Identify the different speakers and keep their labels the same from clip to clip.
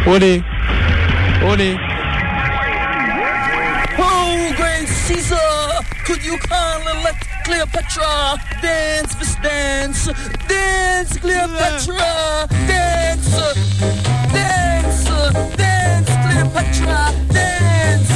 Speaker 1: Olé. Olé.
Speaker 2: Oh, great Caesar, could you kindly let Cleopatra dance, Miss Dance? Dance, Cleopatra, dance, dance, dance, Cleopatra, dance.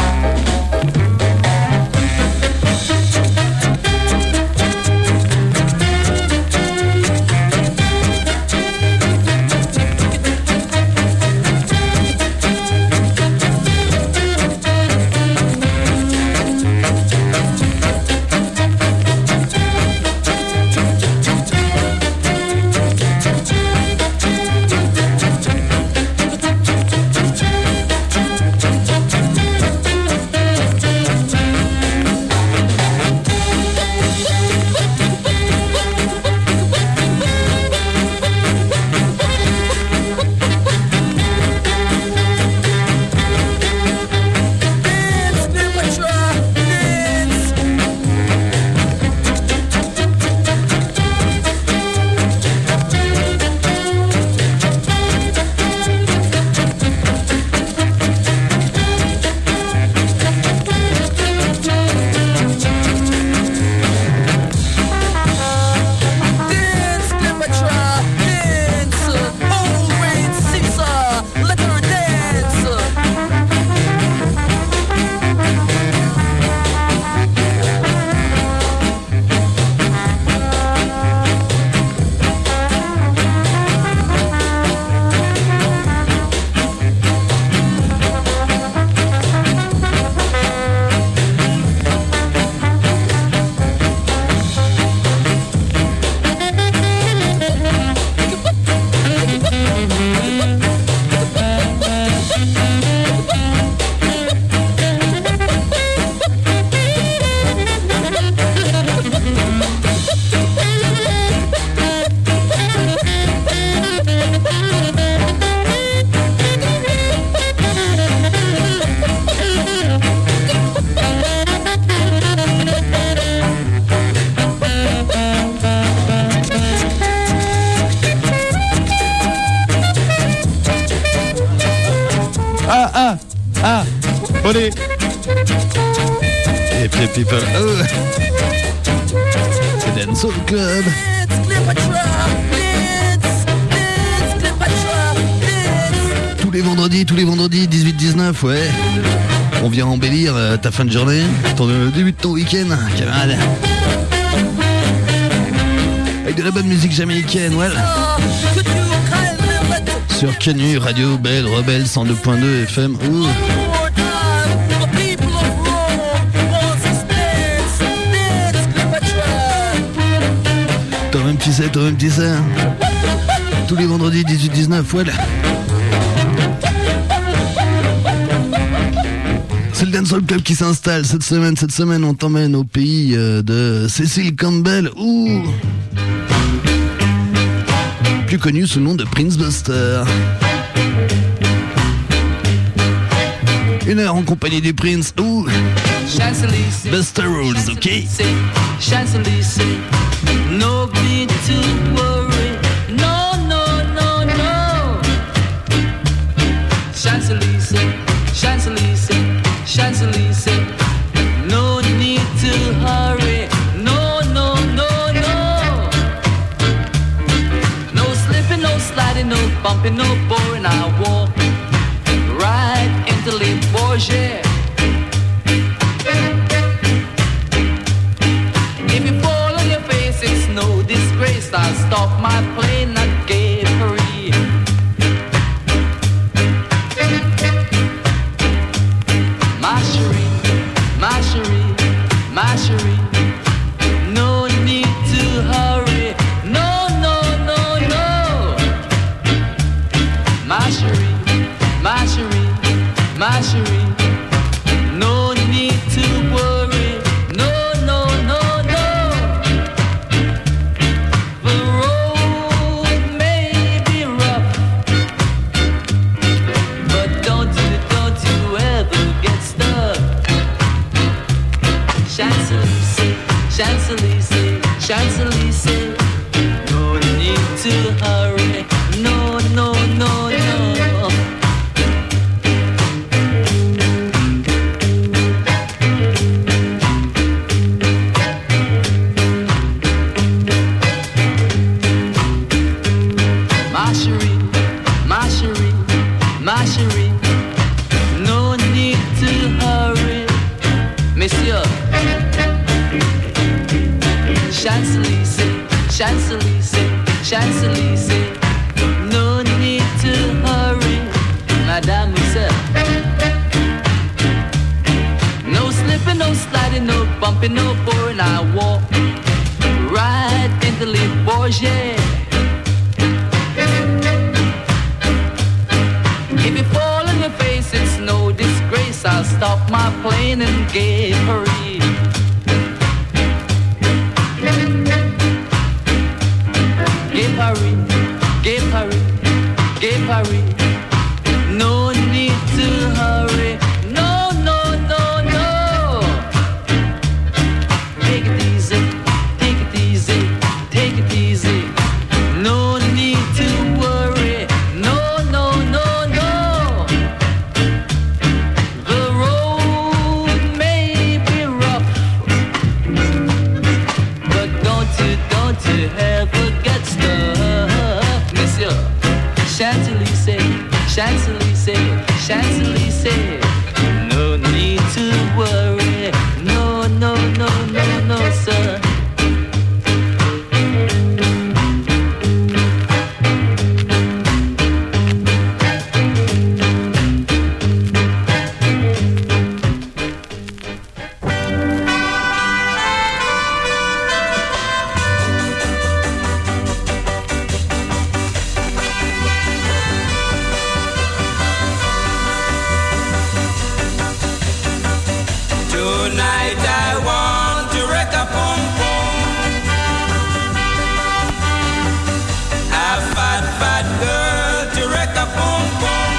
Speaker 1: Olé.
Speaker 3: Et puis people. Oh. C'est Dancehall Club. Tous les vendredis, 18-19, ouais. On vient embellir ta fin de journée, ton début de ton week-end, camarade. Avec de la bonne musique jamaïcaine, voilà. Sur Canu, Radio Belle, Rebelle, 102.2 FM. Ouh. Toi-même tu sais. Tous les vendredis 18-19, voilà. C'est le Dancehall Club qui s'installe cette semaine on t'emmène au pays de Cecil Campbell, ou plus connu sous le nom de Prince Buster. Une heure en compagnie du Prince, ou Buster Rules, ok?
Speaker 2: No need to worry, no, no, no, no. Champs-Élysées, Champs-Élysées, Champs-Élysées. No need to hurry, no, no, no, no. No slipping, no sliding, no bumping, no boring. I walk right into Le Bourget. It's no disgrace, I'll stop my plane at Gay Paris. My chérie, my chérie, my chérie. No need to hurry, no, no, no, no. My chérie, my chérie, my chérie. No need to worry, no, no, no. Champs-Élysées, Champs-Élysées. No need to hurry, no, no, no, no. chérie, no need to hurry. Monsieur, Champs-Élysées, Champs-Élysées, Champs-Élysées, no need to hurry, mademoiselle. No slipping, no sliding, no bumping, no boring. I walk right into Le Bourget. If you fall on your face, it's no disgrace. I'll stop my plane and Gay Paris. Gay Paris, Gay Paris, Gay Paris. No need to hurry. No, no, no, no. Take it easy, take it easy, take it easy. No need to worry. No, no, no, no. The road may be rough, but don't you ever get stuck, Monsieur. Champs-Élysées, Champs-Élysées, Champs-Élysées. No need to worry. No, no, no, no, no, sir.
Speaker 4: Tonight I want to wreck a pum pum. A fat, fat girl to wreck a pum pum.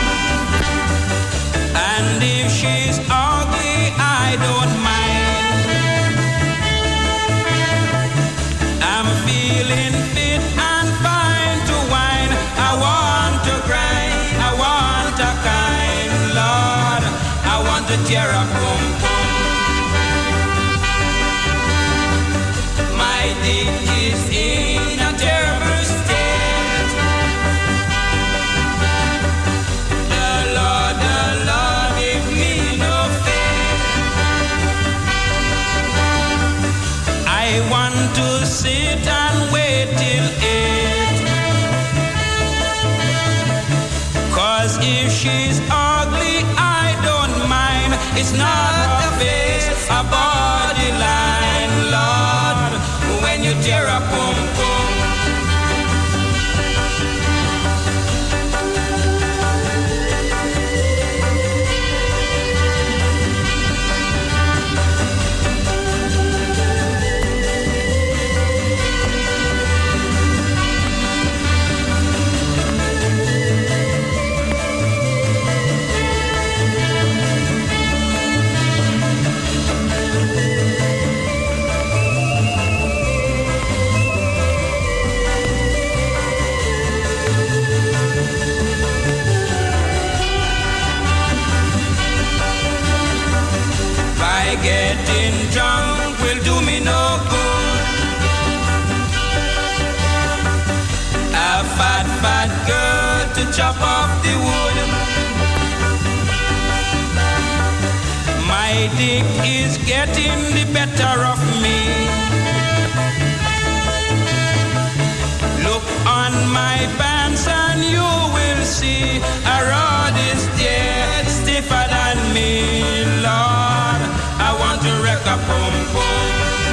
Speaker 4: And if she's ugly, I don't mind. I'm feeling fit and fine to wine. I want to grind, I want a kind, Lord. I want to tear a pum pum. My dick is in a terrible state. The Lord, give me no faith. I want to sit and wait till 8. 'Cause if she's ugly, I don't mind. It's not her face, a body line, Lord. When you tear a pum pum. Getting drunk will do me no good. A fat, fat girl to chop off the wood. My dick is getting the better of me. Look on my pants and you will see a rod is there, stiffer than me, Lord. I want to wreck a pum pum.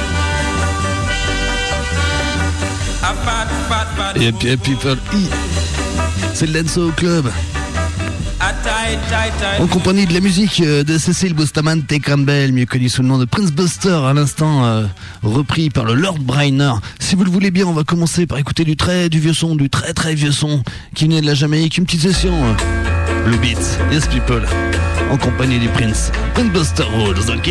Speaker 4: A fat, fat, fat.
Speaker 3: Et puis People E, c'est le Dancehall Club.
Speaker 4: A tight, tight, tight.
Speaker 3: En compagnie de la musique de Cécile Bustamante Campbell, mieux connu sous le nom de Prince Buster, à l'instant repris par le Lord Bryner. Si vous le voulez bien, on va commencer par écouter du vieux son, du très vieux son qui venait de la Jamaïque. Une petite session Blue Beats, Yes People, en compagnie du Prince Buster Rhodes, ok.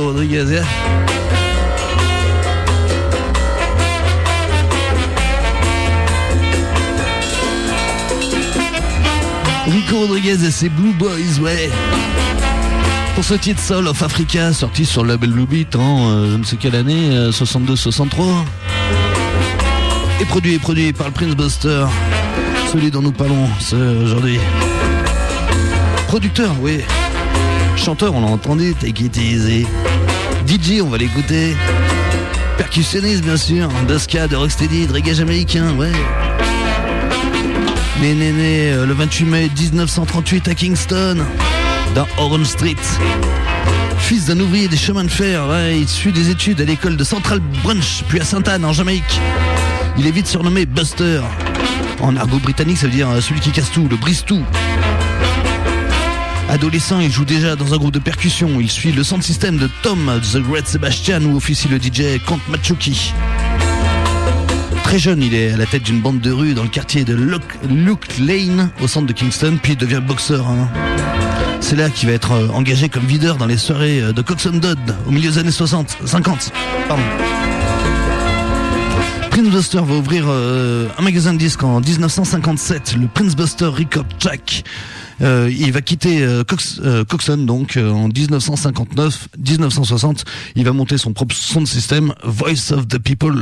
Speaker 3: Rico Rodriguez, yeah. Rico Rodriguez et ses Blue Boys, ouais. Pour ce titre Soul of Africa, sorti sur le label Blue Beat en je ne sais quelle année, 62-63. Et produit par le Prince Buster, celui dont nous parlons aujourd'hui. Producteur, oui. Chanteur, on l'a entendu, Take It Easy. DJ, on va l'écouter. Percussionniste, bien sûr. De ska, de rocksteady, de reggae jamaïcain, ouais. Né le 28 mai 1938 à Kingston, dans Orange Street. Fils d'un ouvrier des chemins de fer, ouais, il suit des études à l'école de Central Branch, puis à Sainte-Anne, en Jamaïque. Il est vite surnommé Buster. En argot britannique, ça veut dire celui qui casse tout, le brise-tout. Adolescent, il joue déjà dans un groupe de percussion. Il suit le sound system de Tom The Great Sebastian, où officie le DJ Count Machuki. Très jeune, il est à la tête d'une bande de rue dans le quartier de Luke Lane, au centre de Kingston, puis il devient boxeur. Hein. C'est là qu'il va être engagé comme videur dans les soirées de Coxon Dodd, au milieu des années 50. Prince Buster va ouvrir un magasin de disques en 1957, le Prince Buster Record Jack. Il va quitter Coxon donc en 1959-1960. Il va monter son propre sound system, Voice of the People.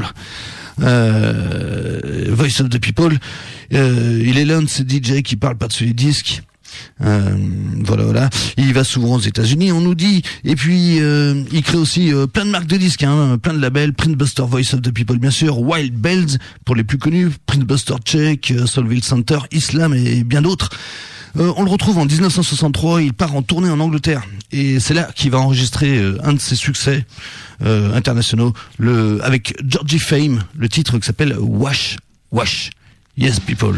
Speaker 3: Voice of the People. Il est l'un de ces DJ qui parle par-dessus les disques. Voilà. Il va souvent aux États-Unis, on nous dit. Et puis il crée aussi plein de marques de disques, hein, plein de labels. Prince Buster Voice of the People, bien sûr. Wild Bells pour les plus connus. Prince Buster Check, Soulville Center, Islam et bien d'autres. On le retrouve en 1963, il part en tournée en Angleterre et c'est là qu'il va enregistrer un de ses succès internationaux, avec Georgie Fame, le titre qui s'appelle Wash. Yes people.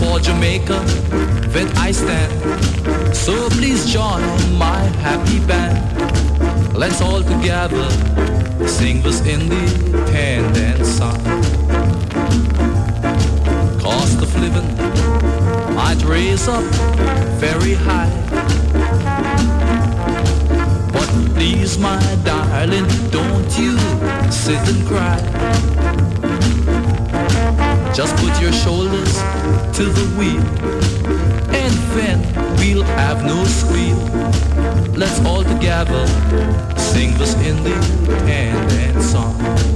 Speaker 2: for Jamaica that I stand. So please join my happy band. Let's all together sing this independent song. Cost of living might raise up very high, but please, my darling, don't you sit and cry. Just put your shoulders to the wheel, and then we'll have no squeal. Let's all together sing this independent song.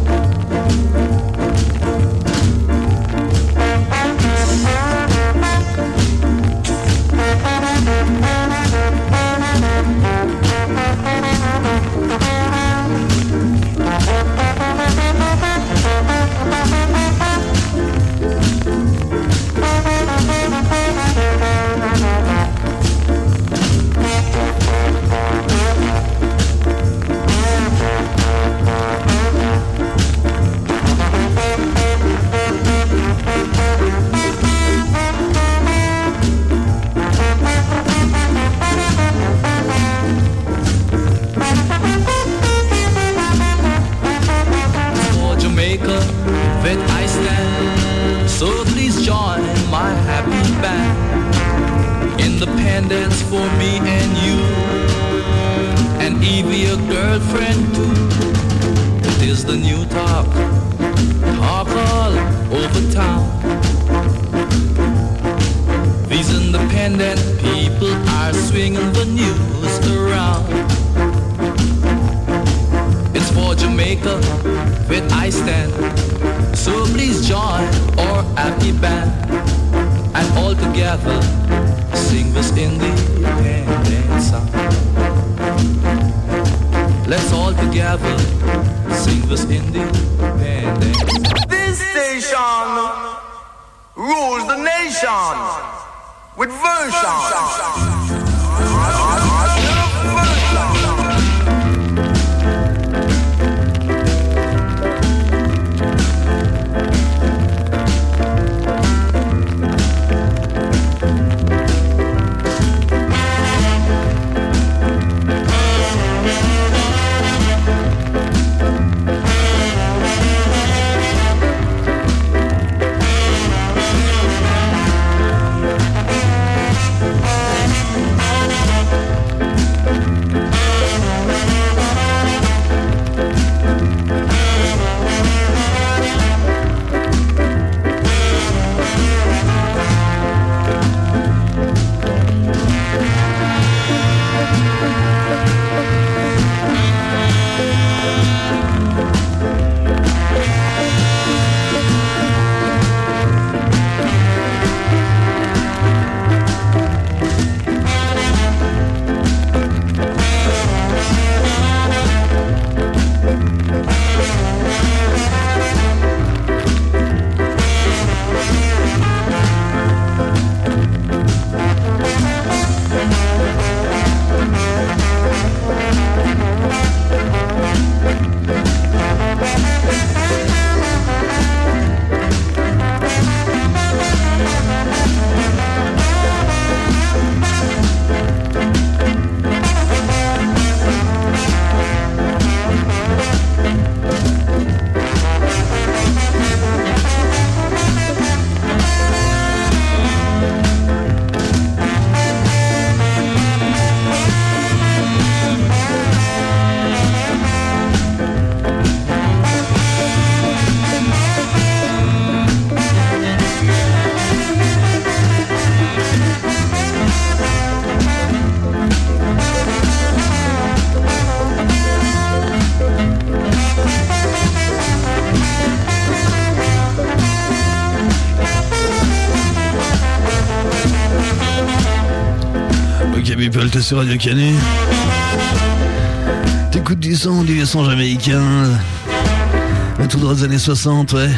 Speaker 2: That I stand. So please join my happy band. Independence for me and you, and Evie, your girlfriend too. It is the new talk all over town. These independent people are swinging the news around. It's for Jamaica that I stand. So please join our happy band, and all together sing this independent song. Let's all together sing this independent song.
Speaker 5: This station rules the nation with version.
Speaker 3: People, t'es sur Radio Canet. T'écoutes du son jamaïcain. Tout droit des années 60, ouais.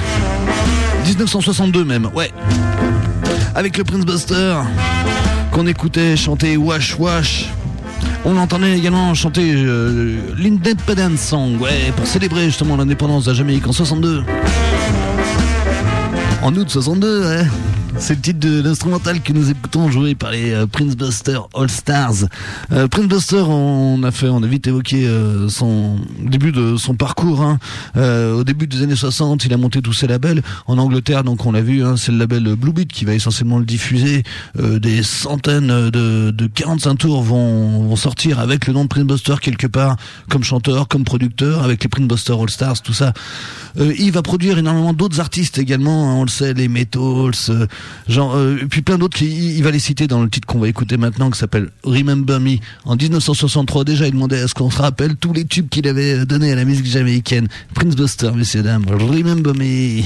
Speaker 3: 1962 même, ouais. Avec le Prince Buster, qu'on écoutait chanter Wash Wash. On l'entendait également chanter l'Independence Song, ouais, pour célébrer justement l'indépendance de la Jamaïque en 62. En août 62, ouais. C'est le titre de l'instrumental que nous écoutons joué par les Prince Buster All Stars. Prince Buster, on a vite évoqué son début de son parcours. Hein. Au début des années 60, il a monté tous ses labels. En Angleterre, donc on l'a vu, hein, c'est le label Blue Beat qui va essentiellement le diffuser. Des centaines de 45 tours vont sortir avec le nom de Prince Buster quelque part, comme chanteur, comme producteur, avec les Prince Buster All Stars, tout ça. Il va produire énormément d'autres artistes également, hein, on le sait, les Metals, puis plein d'autres. Il va les citer dans le titre qu'on va écouter maintenant, qui s'appelle Remember Me. En 1963, déjà, il demandait à ce qu'on se rappelle tous les tubes qu'il avait donnés à la musique jamaïcaine. Prince Buster, messieurs, dames, Remember Me.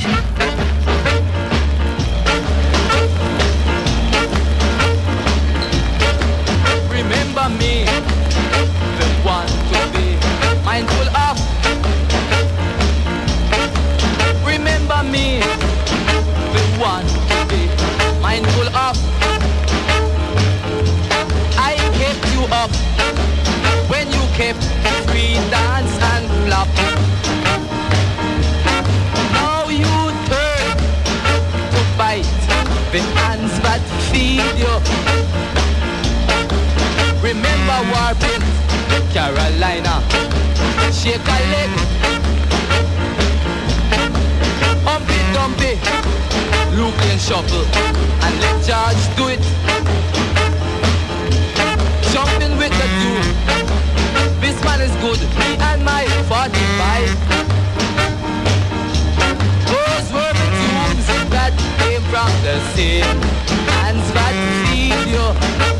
Speaker 2: Remember me, the one to be mindful of. Remember me, the one to be mindful of. I kept you up when you kept free dance and flop. Now you turn to bite the hands that feed you. Remember Warbin, Carolina, shake a leg. Humpy Dumpy, Luke and Shuffle, and let George do it. Jumping with the dude, this man is good, me and my 45. Those were the tunes that came from the same hands that feed you.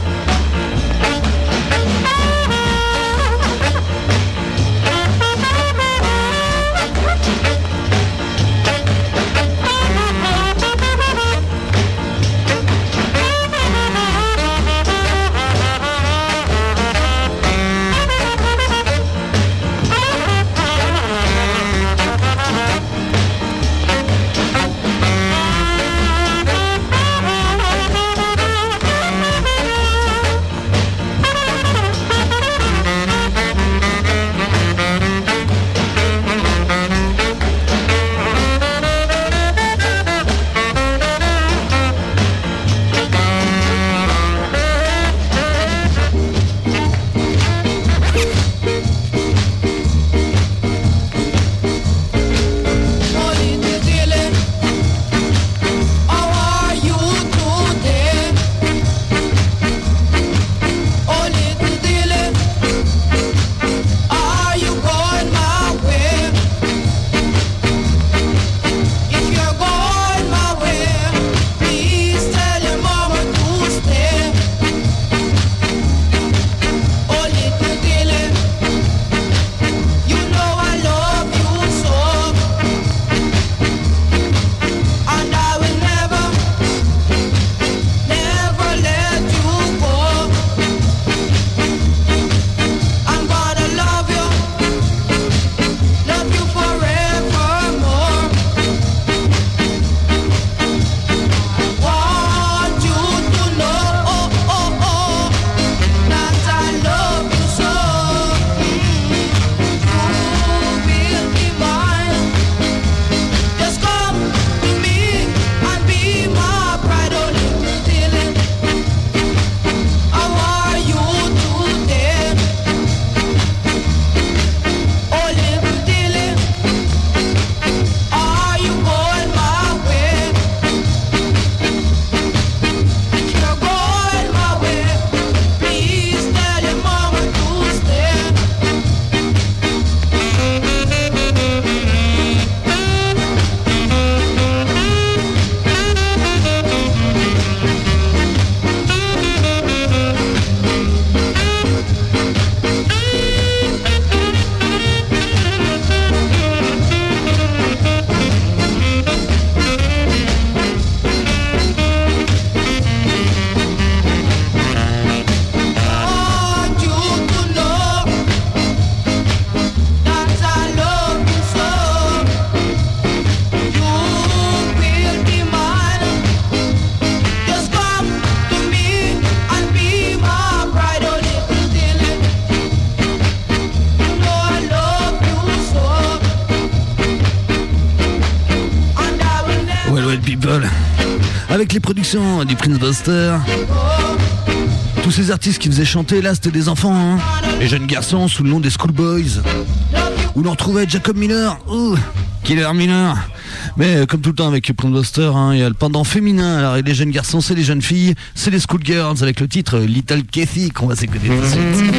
Speaker 3: avec les productions du Prince Buster. Tous ces artistes qui faisaient chanter, là c'était des enfants, hein. Les jeunes garçons sous le nom des Schoolboys. Où l'on retrouvait Jacob Miller, Killer Miller. Mais comme tout le temps avec Prince Buster, hein, il y a le pendant féminin. Alors les jeunes garçons, c'est les jeunes filles, c'est les Schoolgirls avec le titre Little Kathy qu'on va s'écouter tout de suite.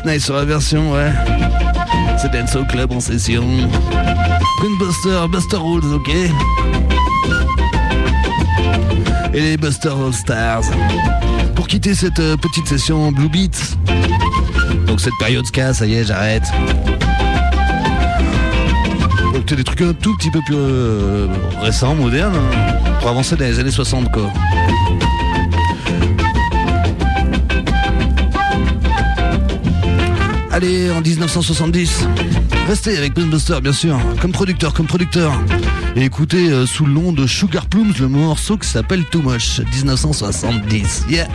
Speaker 3: Nice sur la version, ouais. C'est Dancehall Club en session. Prince Buster Rhodes, ok. Et les Buster All Stars. Pour quitter cette petite session Blue Beats. Donc cette période ska, ça y est, j'arrête. Donc t'as des trucs un tout petit peu plus récents, modernes, hein, pour avancer dans les années 60, quoi. Allez, en 1970, restez avec Prince Buster, bien sûr, comme producteur. Et écoutez sous le nom de Sugar Plums le morceau qui s'appelle Too Much, 1970. Yeah.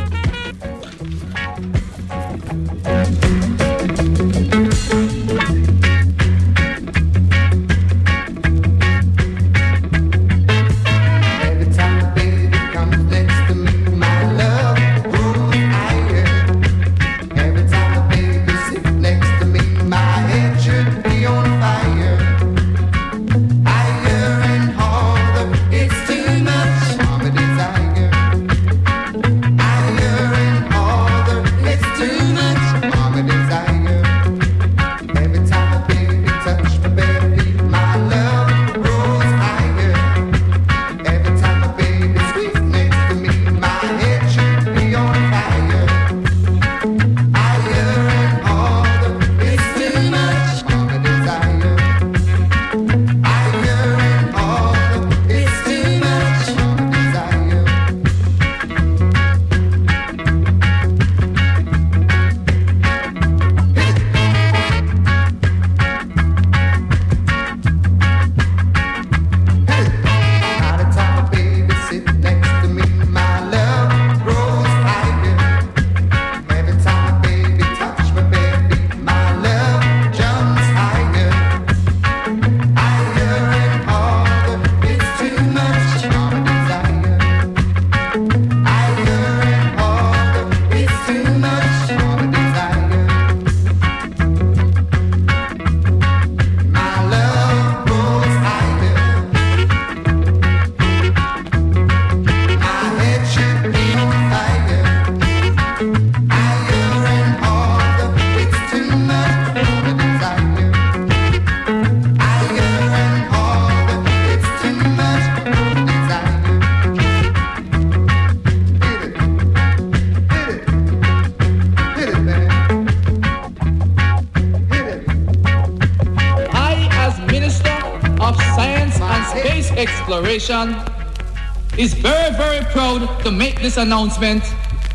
Speaker 2: Is very, very proud to make this announcement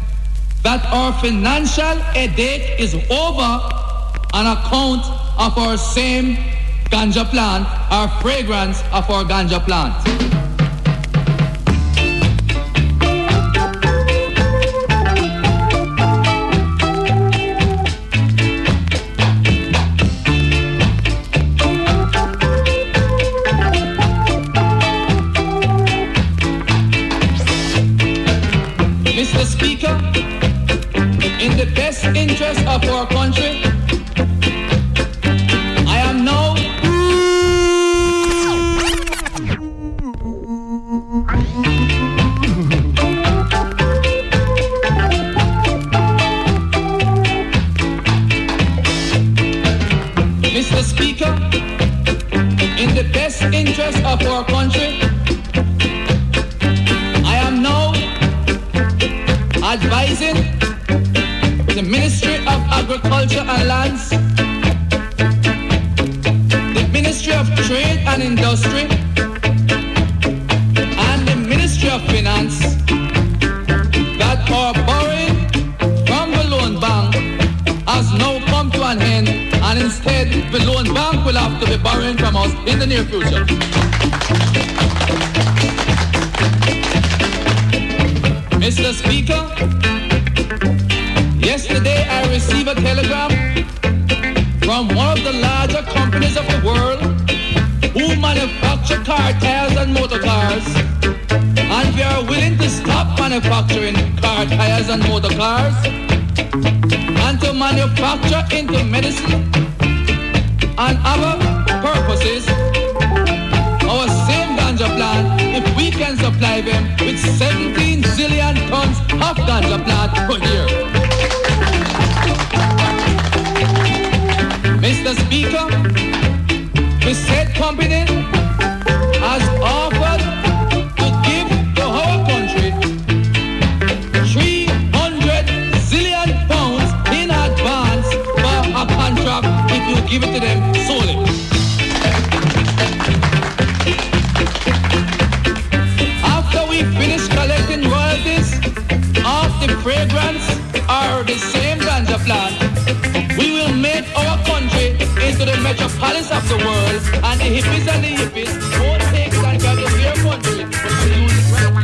Speaker 2: that our financial headache is over on account of our same ganja plant, our fragrance of our ganja plant. Interest of our country, I am now Mr. Speaker, in the best interest of our country, I am now advising the Ministry of Agriculture and Lands, the Ministry of Trade and Industry, and the Ministry of Finance that our borrowing from the loan bank has now come to an end, and instead the loan bank will have to be borrowing from us in the near future. Mr. Speaker, yesterday I received a telegram from one of the larger companies of the world who manufacture car tires and motor cars, and we are willing to stop manufacturing car tires and motor cars and to manufacture into medicine and other purposes our same ganja plant if we can supply them with 17 zillion tons of ganja plant per year.
Speaker 6: Mr. Speaker, the said company has offered to give to our country 300 zillion pounds in advance for a contract if you give it to them solely. After we finish collecting royalties of the fragrance or the same ganja plant, we will make our country into the metropolis of the world, and the hippies and the hippies won't take ganja to their country, but they use it right.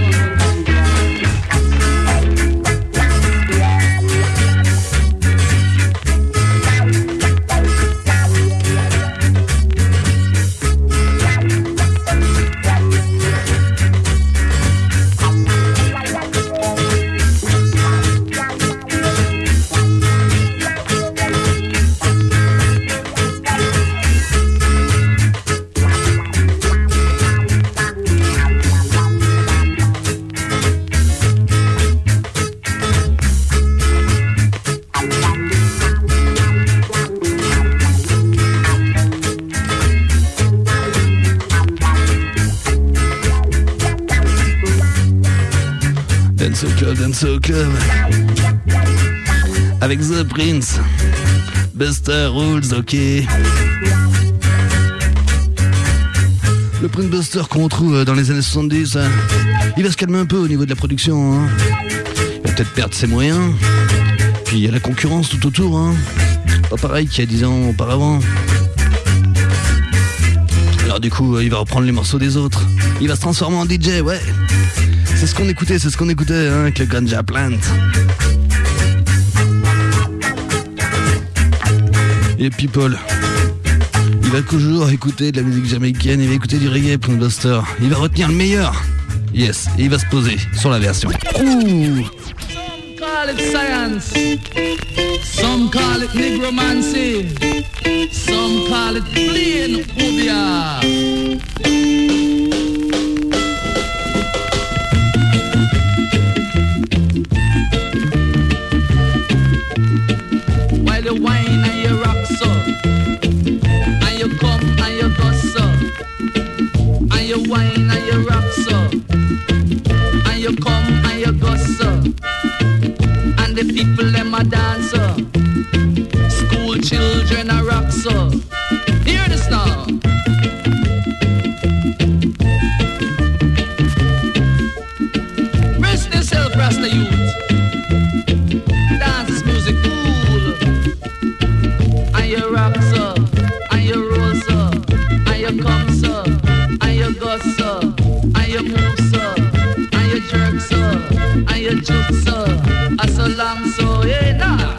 Speaker 3: Dance Club avec The Prince, Buster Rules, ok. Le Prince Buster qu'on retrouve dans les années 70, hein. Il va se calmer un peu au niveau de la production, hein. Il va peut-être perdre ses moyens. Puis il y a la concurrence tout autour, hein. Pas pareil qu'il y a 10 ans auparavant. Alors du coup, il va reprendre les morceaux des autres. Il va se transformer en DJ, ouais. C'est ce qu'on écoutait, hein, avec le Ganja Plant. Et People, il va toujours écouter de la musique jamaïcaine, il va écouter du reggae, Prince Buster. Il va retenir le meilleur. Yes, et il va se poser sur la version. Ouh.
Speaker 6: Some call it science, some call it negromancy, some call it plain phobia. You whine and you rock so, and you come and you go so, and you whine and you rock so, and you come and you go so, and the people them a dance so, school children a rock so. Hear this now. Rest yourself, Rasta youth. Dance is music cool. And you rock so, and you roll so, and you come so, and you go so, and you move so, and you jerk so, and you juke so, and so long so, yeah, nah.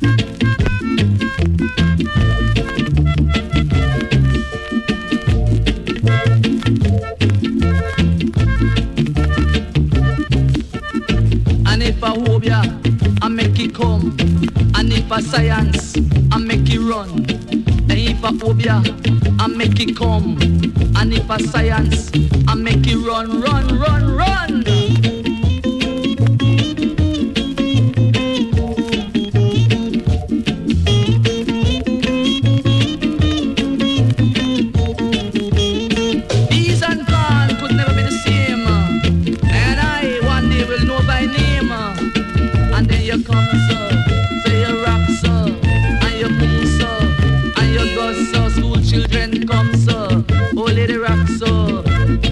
Speaker 6: And if I hope ya, I make it come. And if I science, I make it run. And if I phobia, I make it come. And if I science, I make it run, run, run, run. These and gone could never be the same. And I one day will know by name. And then you come so. Children come so, oh lady rock so.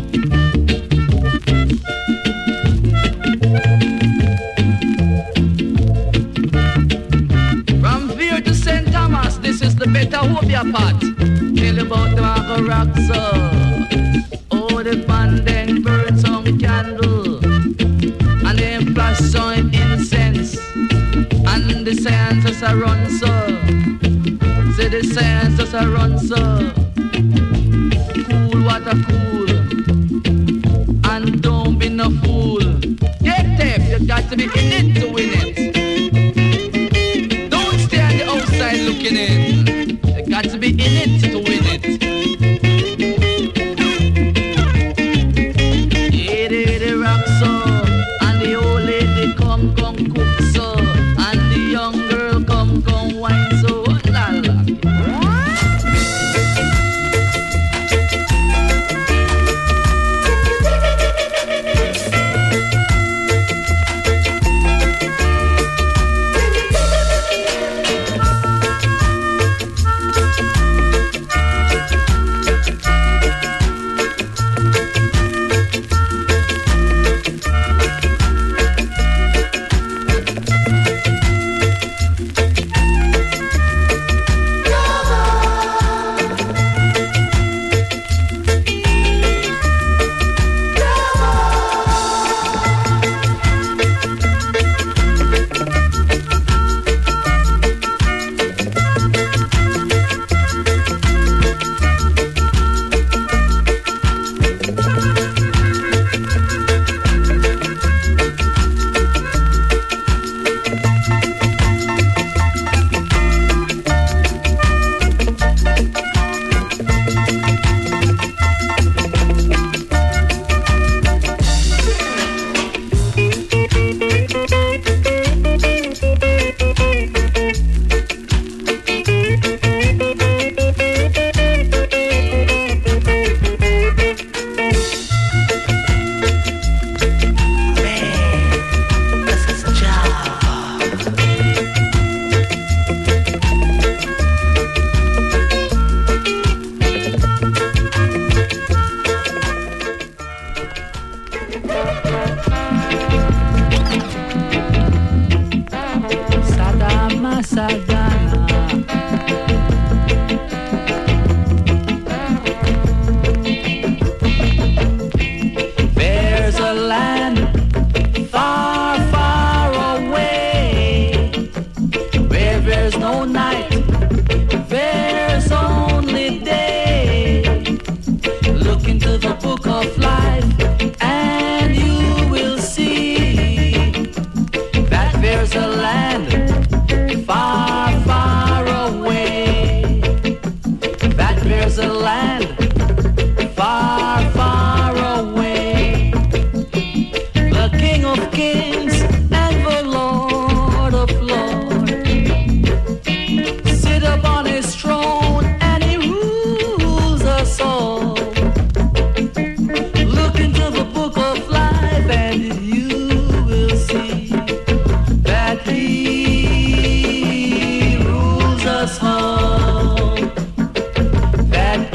Speaker 6: From Veer to St. Thomas, this is the better Hobia part. Tell you about the Mago rock so. Oh the band then burn some candle, and then flash some incense, and the science a run so. Say the science just a run so. Cool, water cool. And don't be no fool. Get deaf, you got to be in it to win it. Don't stay on the outside looking in. You got to be in it to win it. Yeah, they rock so. And the old lady come cook so. And the young girl come wine so. La la.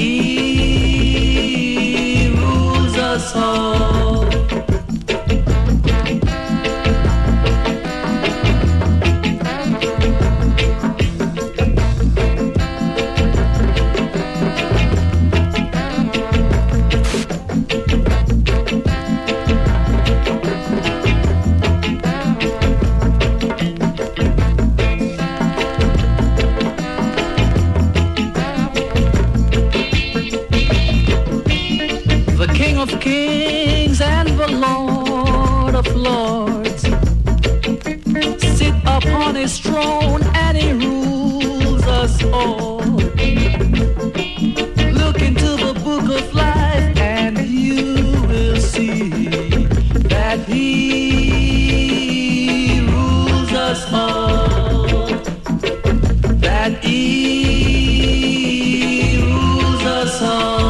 Speaker 6: He rules us all. Of kings and the Lord of lords sit upon his throne and he rules us all. Look into the book of life and you will see that he rules us all. That he rules us all.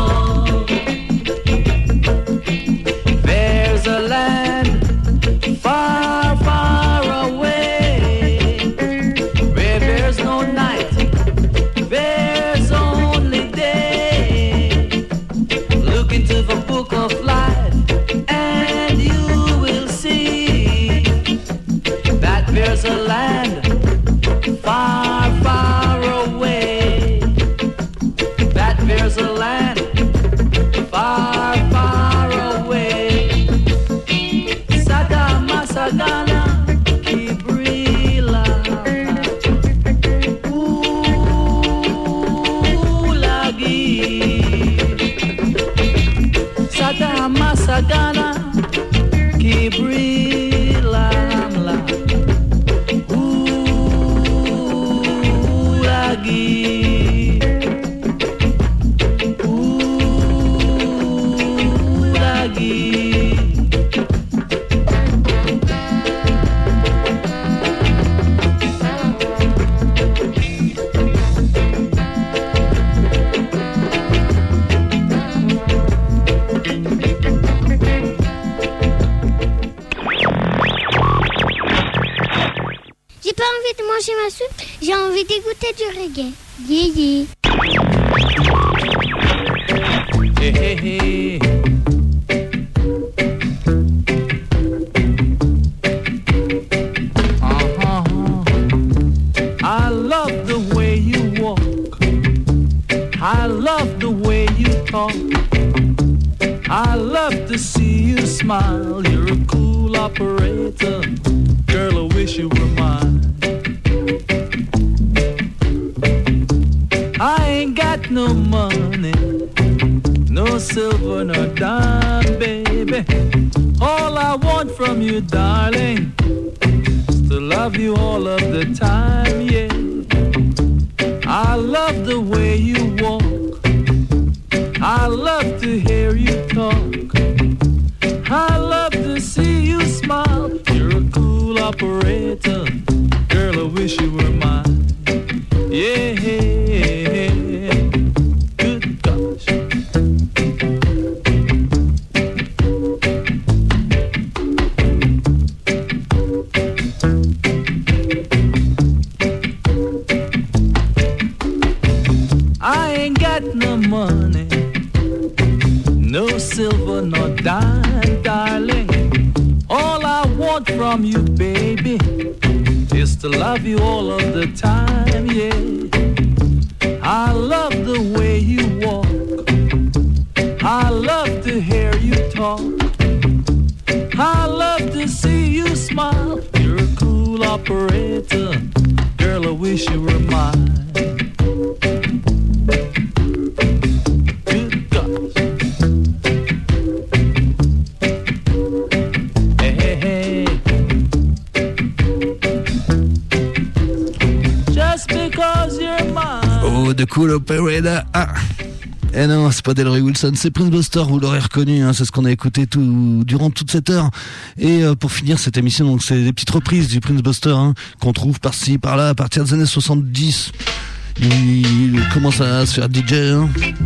Speaker 6: Far, far away, where there's no night, there's only day. Look into the book of life and you will see that there's a land far, far away. That there's a land far, far away. Sagana Kibrila Ulagi Sadama Sagana Kibrila Ulagi Ulagi.
Speaker 7: J'ai pas envie de manger ma soupe, j'ai envie d'écouter du reggae. Yeah, yeah.
Speaker 6: Hey, hey, hey. I love the way you walk. I love the way you talk. I love to see you smile. You're a cool operator. Girl, I wish you were mine. I ain't got no money, no silver, no dime, baby. All I want from you, darling, is to love you all of the time, yeah. I love the way you walk. I love to hear you talk. I love to see you smile. You're a cool operator. Girl, I wish you were mine. Yeah, good gosh. I ain't got no money, no silver, no dime, darling. All I want from you, baby, is to love you all of the time, yeah. I love the way you walk. I love to hear you talk. I love to see you smile. You're a cool operator. Girl, I wish you were mine. Good gosh. Hey, hey, hey. Just because you're mine.
Speaker 3: Oh, The Cool Operator. Ah. Eh non, c'est pas Delroy Wilson, c'est Prince Buster, vous l'aurez reconnu, hein, c'est ce qu'on a écouté durant toute cette heure. Et pour finir cette émission, donc c'est des petites reprises du Prince Buster, hein, qu'on trouve par-ci, par-là, à partir des années 70. Il commence à se faire DJ, hein.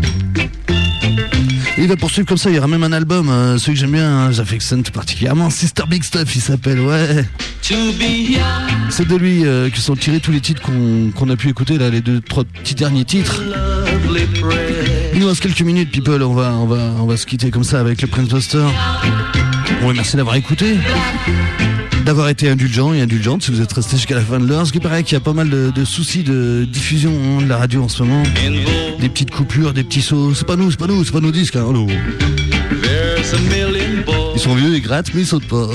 Speaker 3: Et il va poursuivre comme ça, il y aura même un album, celui que j'aime bien, hein, j'affectionne tout particulièrement, Sister Big Stuff il s'appelle, ouais. C'est de lui que sont tirés tous les titres qu'on a pu écouter, là, les 2-3 petits derniers titres. Il nous reste quelques minutes, people. On va se quitter comme ça avec le Prince Buster. Bon, merci d'avoir écouté, d'avoir été indulgent et indulgente si vous êtes resté jusqu'à la fin de l'heure. Parce qu'il paraît qu'il y a pas mal de soucis de diffusion de la radio en ce moment. Des petites coupures, des petits sauts. C'est pas nos disques. Hein. Oh, ils sont vieux, ils grattent, mais ils sautent pas.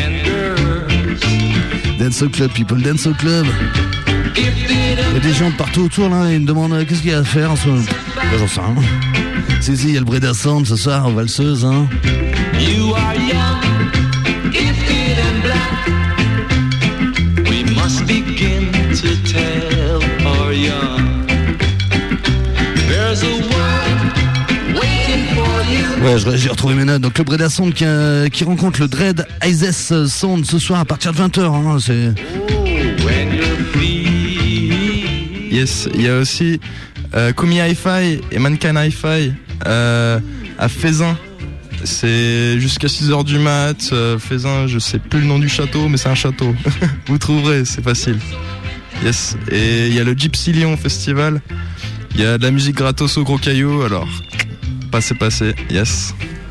Speaker 3: Dance au club, people, dance au club. Il y a des gens de partout autour là, ils me demandent qu'est-ce qu'il y a à faire en ce moment. J'en sais rien. Si, il y a le Breda Sound ce soir, valseuse, hein.
Speaker 2: You are young, gifted and black. We must begin to tell our young. There's a world waiting for you.
Speaker 3: Ouais, j'ai retrouvé mes notes. Donc le Breda Sound qui rencontre le Dread Isis Sound ce soir à partir de 20h. Hein, c'est...
Speaker 2: When you're free.
Speaker 8: Yes, il y a aussi Kumi Hi-Fi et Mankind Hi-Fi à Faisin. C'est jusqu'à 6h du mat. Faisin, je sais plus le nom du château, mais c'est un château. Vous trouverez, c'est facile. Yes. Et il y a le Gypsy Lyon Festival. Il y a de la musique gratos au Gros Caillou. Alors, passez. Yes.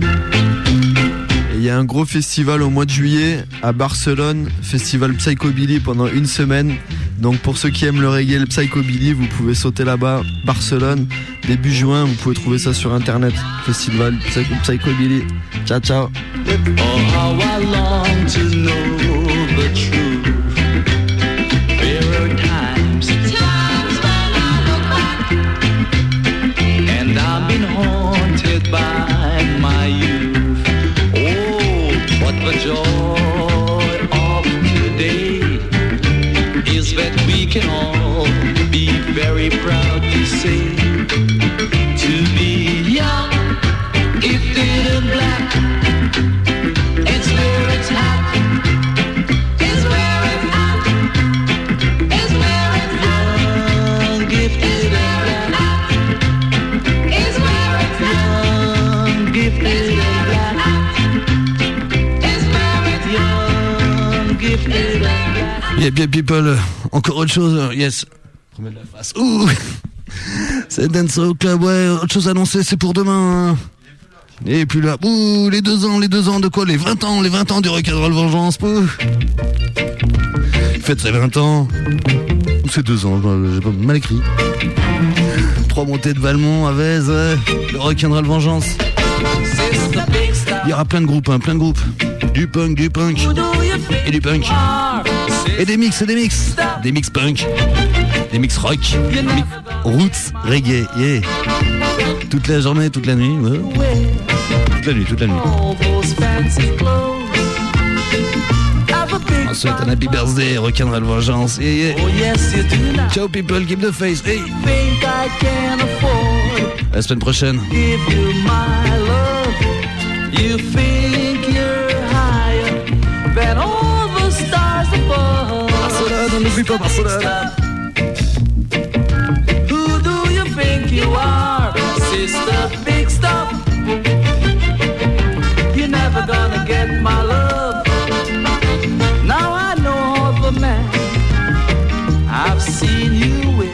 Speaker 9: Il y a un gros festival au mois de juillet à Barcelone, festival Psychobilly pendant une semaine. Donc pour ceux qui aiment le reggae, le Psychobilly, vous pouvez sauter là-bas. Barcelone, début juin, vous pouvez trouver ça sur internet. Festival Psychobilly. Ciao, ciao.
Speaker 2: Oh, how I long to know the truth. There are times when I look back, and I've been haunted by my youth. But the joy of today is that we can all be very proud to say, to be young, gifted and black, it's where it's at, it's where it's at, it's where it's at, young, gifted and black, it's where it's at, young, gifted and black.
Speaker 3: Yeah, bien people, encore autre chose, yes. Remets de la face. Ouh, c'est Dance au Club, ouais, autre chose annoncée, c'est pour demain. Hein. Et puis là, ouh, les 2 ans de quoi? Les 20 ans du Rock'n'Roll Vengeance, ouh. Faites ses 20 ans. C'est 2 ans, j'ai pas mal écrit. 3 montées de Valmont, à Vez, ouais. Le Rock'n'Roll Vengeance. Il y aura plein de groupes. Du punk et du punk. Et des mix. Des mix punk. Des mix rock. Roots, reggae, yeah. Toute la journée, toute la nuit, ouais. Toute la nuit. On souhaite un happy birthday, Rock'n'Roll Vengeance, yeah. Ciao people, keep the face, hey. À la semaine prochaine.
Speaker 2: You think you're higher than all the stars above.
Speaker 3: Barcelone, n'oublie pas Barcelone.
Speaker 2: Who do you think you are, sister? Big stuff. You're never gonna get my love. Now I know all the men I've seen you with.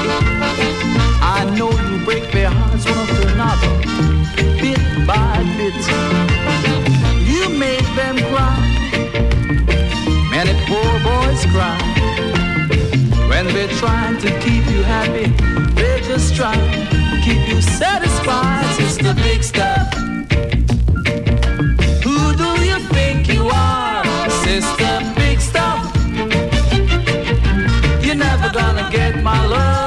Speaker 2: I know you break their hearts one after another, bit by bit. You make them cry. Many poor boys cry when they're trying to keep you happy. They're just trying to keep you satisfied. It's the big stuff. Who do you think you are, sister? Big stuff. You're never gonna get my love.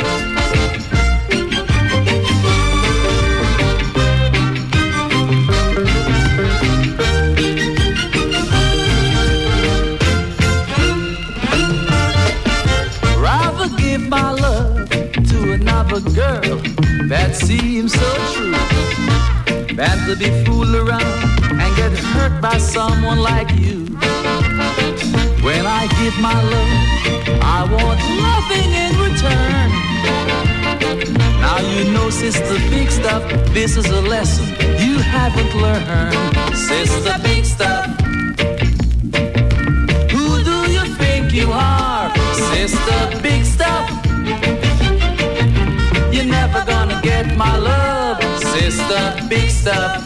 Speaker 2: My love to another girl that seems so true than to be fooled around and get hurt by someone like you. When I give my love, I want nothing in return. Now you know, sister, big stuff, this is a lesson you haven't learned. Sister, big stuff. Who do you think you are, sister, big stuff? You're never gonna get my love.
Speaker 6: Sister Big Stuff.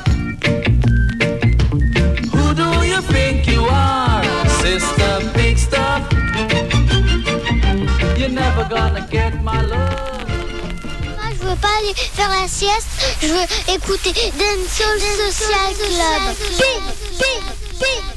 Speaker 6: Who do you think you are, Sister Big Stuff? You're never gonna get my love.
Speaker 7: Moi, je veux pas aller faire la sieste, je veux écouter Dancehall Social Club. Big, big, big.